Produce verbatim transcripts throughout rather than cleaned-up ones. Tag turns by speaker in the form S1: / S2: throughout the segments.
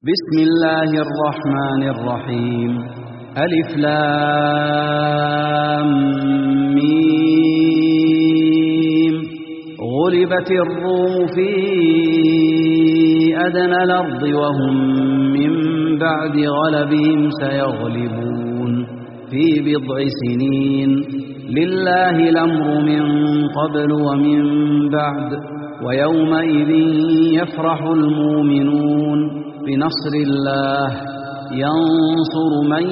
S1: بسم الله الرحمن الرحيم. ألف لام ميم. غلبت الروم في أدنى الأرض وهم من بعد غلبهم سيغلبون في بضع سنين. لله الأمر من قبل ومن بعد، ويومئذ يفرح المؤمنون بنصر الله ينصر من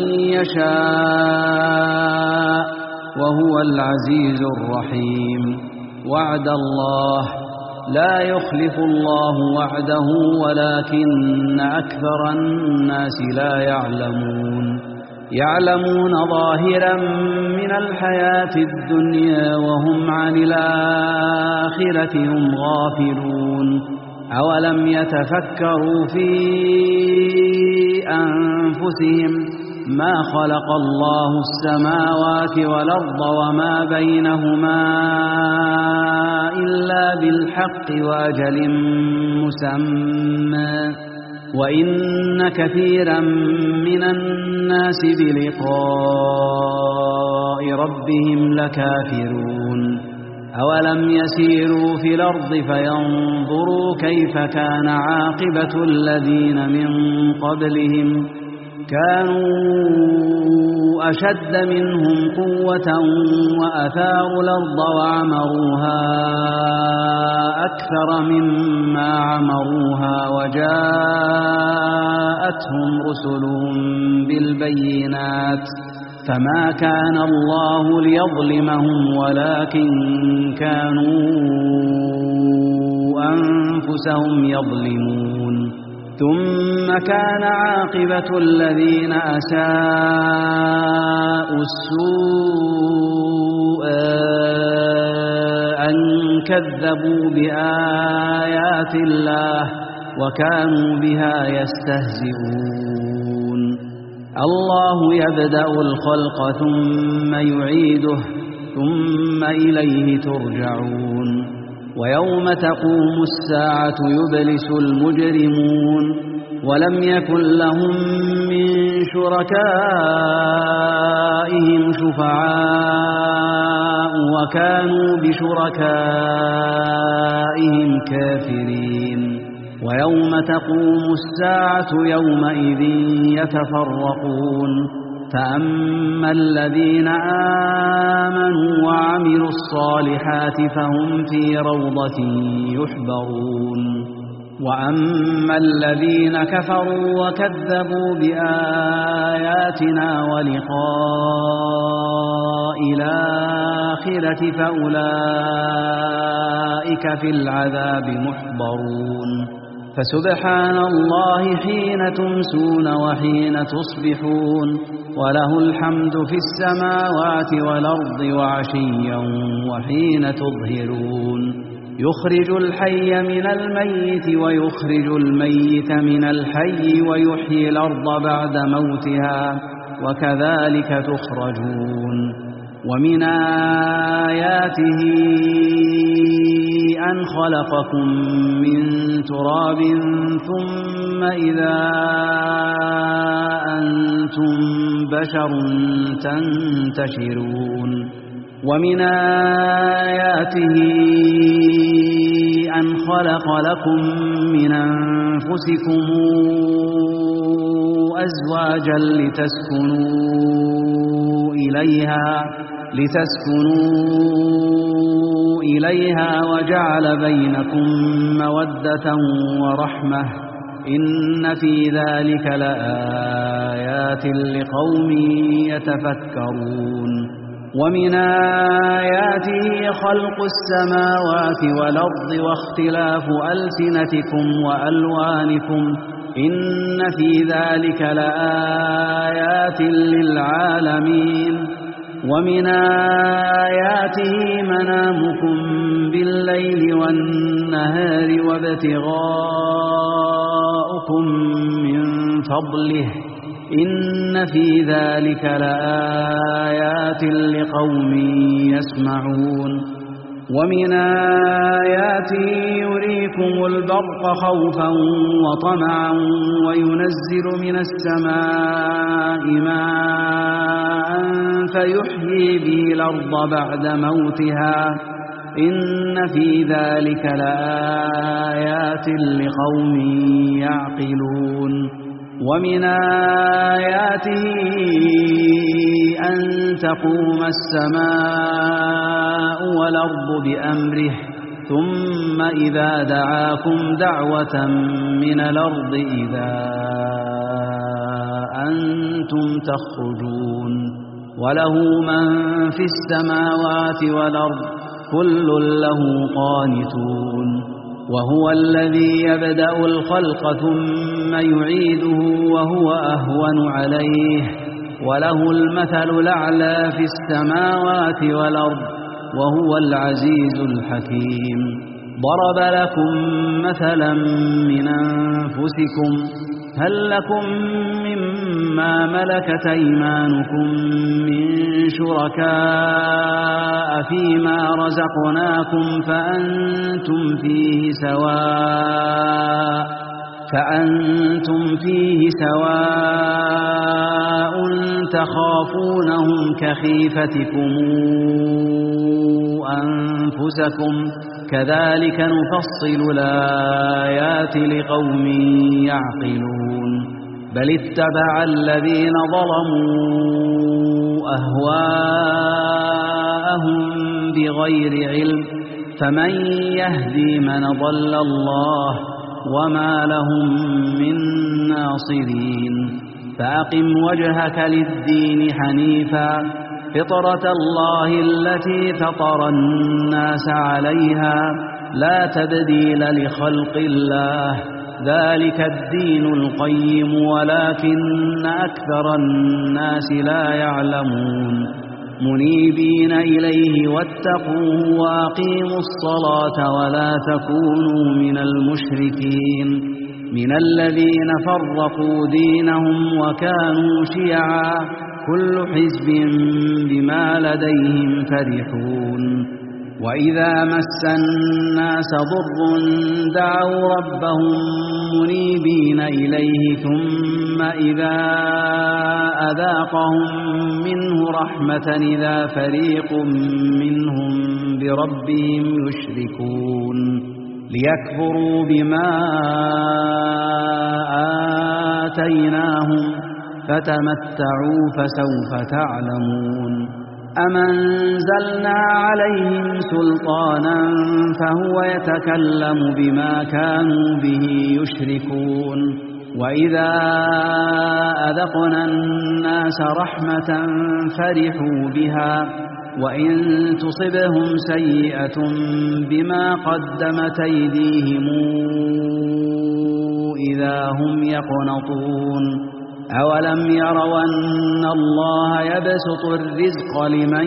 S1: يشاء وهو العزيز الرحيم. وعد الله لا يخلف الله وعده ولكن أكثر الناس لا يعلمون. يعلمون ظاهرا من الحياة الدنيا وهم عن الآخرة هم غافلون. أولم يتفكروا في أنفسهم ما خلق الله السماوات والأرض وما بينهما إلا بالحق وأجل مسمى، وإن كثيرا من الناس بلقاء ربهم لكافرون. أولم يسيروا في الأرض فينظروا كيف كان عاقبة الذين من قبلهم، كانوا أشد منهم قوة وأثاروا الأرض وعمروها أكثر مما عمروها وجاءتهم رسلهم بالبينات، فما كان الله ليظلمهم ولكن كانوا أنفسهم يظلمون. ثم كان عاقبة الذين أساءوا السوء أن كذبوا بآيات الله وكانوا بها يستهزئون. الله يبدأ الخلق ثم يعيده ثم إليه ترجعون. ويوم تقوم الساعة يبلس المجرمون ولم يكن لهم من شركائهم شفعاء وكانوا بشركائهم كافرين. ويوم تقوم الساعة يومئذ يتفرقون، فأما الذين آمنوا وعملوا الصالحات فهم في روضة يحبرون، وأما الذين كفروا وكذبوا بآياتنا ولقاء الآخرة فأولئك في العذاب محضرون. فسبحان الله حين تمسون وحين تصبحون، وله الحمد في السماوات والأرض وعشيا وحين تظهرون. يخرج الحي من الميت ويخرج الميت من الحي ويحيي الأرض بعد موتها وكذلك تخرجون. ومن آياته أن خلقكم من تراب ثم إذا أنتم بشر تنتشرون. ومن آياته أن خلق لكم من أنفسكم أزواجا لتسكنوا إليها لتسكنوا إليها وجعل بينكم مودة ورحمة، إن في ذلك لآيات لقوم يتفكرون. ومن آياته خلق السماوات والأرض واختلاف ألسنتكم وألوانكم، إن في ذلك لآيات للعالمين. ومن آياته منامكم بالليل والنهار وابتغاؤكم من فضله، إن في ذلك لآيات لقوم يسمعون. ومن آياته يريكم البرق خوفا وطمعا وينزل من السماء ماء فيحيي به الأرض بعد موتها إن في ذلك لآيات لقوم يعقلون ومن آياته أن تقوم السماء والأرض بأمره ثم إذا دعاكم دعوة من الأرض إذا أنتم تخرجون وله من في السماوات والأرض كل له قانتون وهو الذي يبدأ الخلق ثم يعيده وهو أهون عليه وله المثل الأعلى في السماوات والأرض وهو العزيز الحكيم ضرب لكم مثلا من أنفسكم هل لكم مما ملكت أيمانكم من شركاء فيما رزقناكم فأنتم فيه سواء فأنتم فيه سواء تخافونهم كخيفتكم أنفسكم كذلك نفصل الآيات لقوم يعقلون بل اتبع الذين ظلموا أهواءهم بغير علم فمن يهدي من ضل الله وما لهم من ناصرين فأقم وجهك للدين حنيفا فطرة الله التي فطر الناس عليها لا تبديل لخلق الله ذلك الدين القيم ولكن أكثر الناس لا يعلمون منيبين إليه واتقوه وأقيموا الصلاة ولا تكونوا من المشركين من الذين فرقوا دينهم وكانوا شيعا كل حزب بما لديهم فرحون وإذا مس الناس ضر دعوا ربهم منيبين إليه ثم إذا أذاقهم منه رحمة إذا فريق منهم بربهم يشركون ليكفروا بما آتيناهم فتمتعوا فسوف تعلمون أم أنزلنا عليهم سلطانا فهو يتكلم بما كانوا به يشركون وإذا أذقنا الناس رحمة فرحوا بها وإن تصبهم سيئة بما قدمت أيديهم إذا هم يقنطون أولم يروا أن الله يبسط الرزق لمن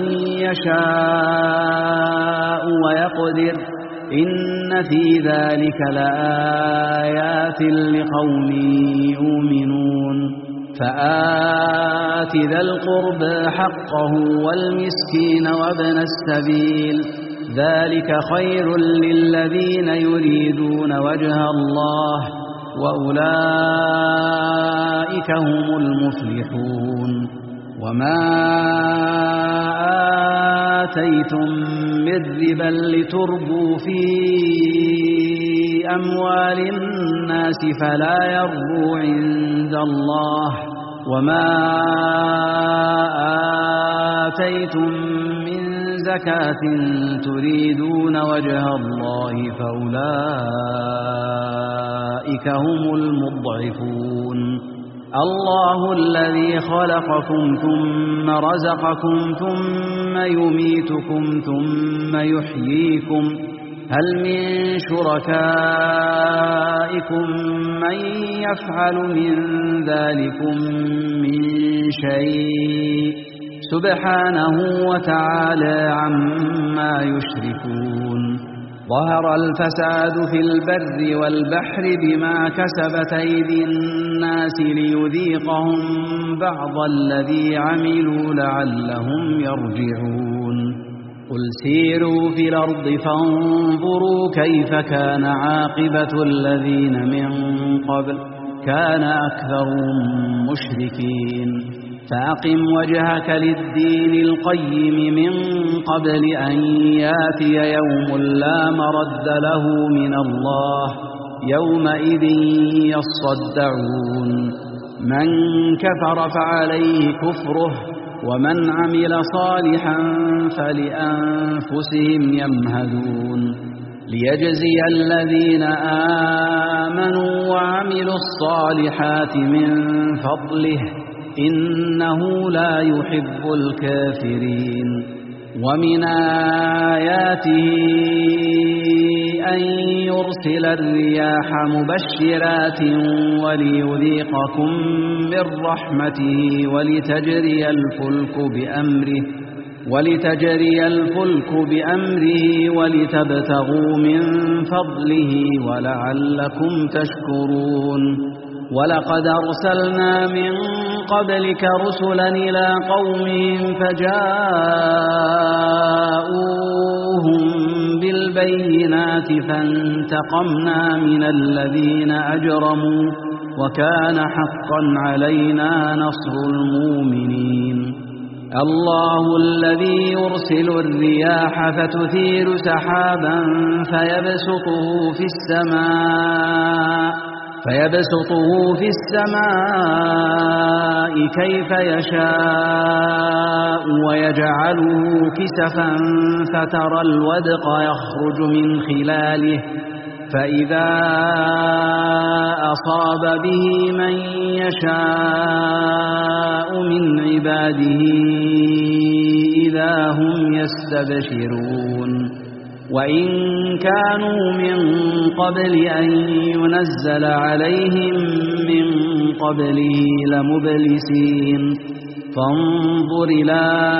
S1: يشاء ويقدر إن في ذلك لآيات لقوم يؤمنون فآت ذا القرب حقه والمسكين وابن السبيل ذلك خير للذين يريدون وجه الله وأولئك هم المفلحون وما آتيتم من ربا لتربوا في أموال الناس فلا يربو عند الله وما آتيتم من زكاة تريدون وجه الله فأولئك هم المضعفون الله الذي خلقكم ثم رزقكم ثم يميتكم ثم يحييكم هل من شركائكم من يفعل من ذلكم من شيء سبحانه وتعالى عما يشركون ظهر الفساد في البر والبحر بما كسبت أيدي الناس ليذيقهم بعض الذي عملوا لعلهم يرجعون قل سيروا في الأرض فانظروا كيف كان عاقبة الذين من قبل كان أكثرهم مشركين فأقم وجهك للدين القيم من قبل أن ياتي يوم لا مرد له من الله يومئذ يصدعون من كفر فعليه كفره ومن عمل صالحا فلأنفسهم يمهدون ليجزي الذين آمنوا وعملوا الصالحات من فضله إنه لا يحب الكافرين ومن آياته أن يرسل الرياح مبشرات وليذيقكم من رحمته ولتجري الفلك بأمره ولتجري الفلك بأمره ولتبتغوا من فضله ولعلكم تشكرون ولقد أرسلنا من قبلك رسلا إلى قومهم فجاءوهم بالبينات فانتقمنا من الذين أجرموا وكان حقا علينا نصر المؤمنين الله الذي يرسل الرياح فتثير سحابا فيبسطه في السماء فيبسطه في السماء كيف يشاء ويجعله كسفا فترى الودق يخرج من خلاله فإذا أصاب به من يشاء من عباده إذا هم يستبشرون وإن كانوا من قبل أن ينزل عليهم من قبله لمبلسين فانظر إلى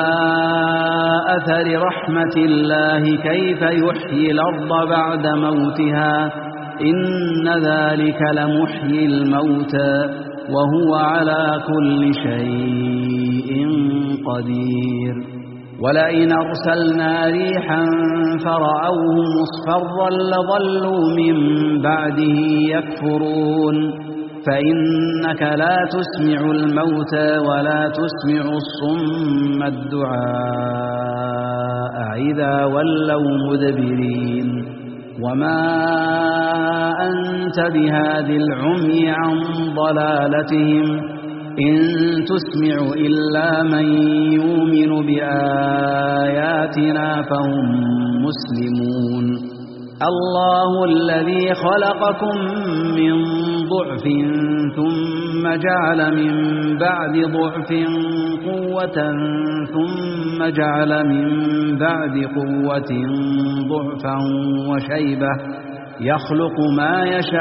S1: أثر رحمة الله كيف يحيي الأرض بعد موتها إن ذلك لمحيي الموتى وهو على كل شيء قدير ولئن أرسلنا ريحا فرأوه مصفرا لظلوا من بعده يكفرون فإنك لا تسمع الموتى ولا تسمع الصم الدعاء إذا ولوا مدبرين وما أنت بهاد العمي عن ضلالتهم إن تسمع إلا من يؤمن بآياتنا فهم مسلمون الله الذي خلقكم من ضعف ثم جعل من بعد ضعف قوة ثم جعل من بعد قوة ضعفا وشيبة يخلق ما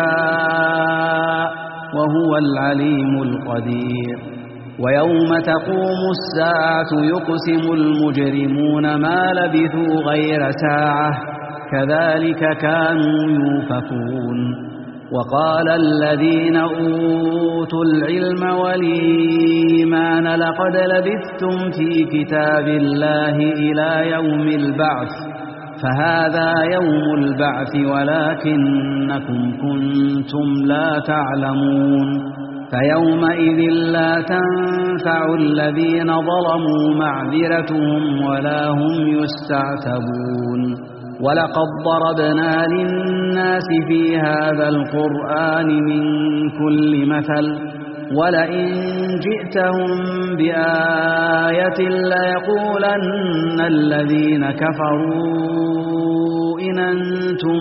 S1: يشاء وهو العليم القدير ويوم تقوم الساعة يقسم المجرمون ما لبثوا غير ساعة كذلك كانوا يؤفكون وقال الذين أوتوا العلم والإيمان لقد لبثتم في كتاب الله إلى يوم البعث فهذا يوم البعث ولكنكم كنتم لا تعلمون فيومئذ لا تنفع الذين ظلموا معذرتهم ولا هم يستعتبون ولقد ضربنا للناس في هذا القرآن من كل مثل ولئن جئتهم بآية ليقولن الذين كفروا إن أنتم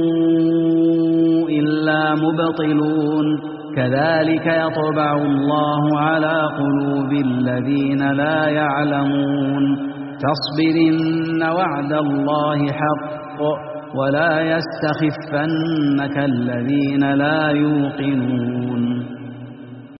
S1: إلا مبطلون كذلك يطبع الله على قلوب الذين لا يعلمون فاصبر إن وعد الله حق ولا يستخفنك الذين لا يوقنون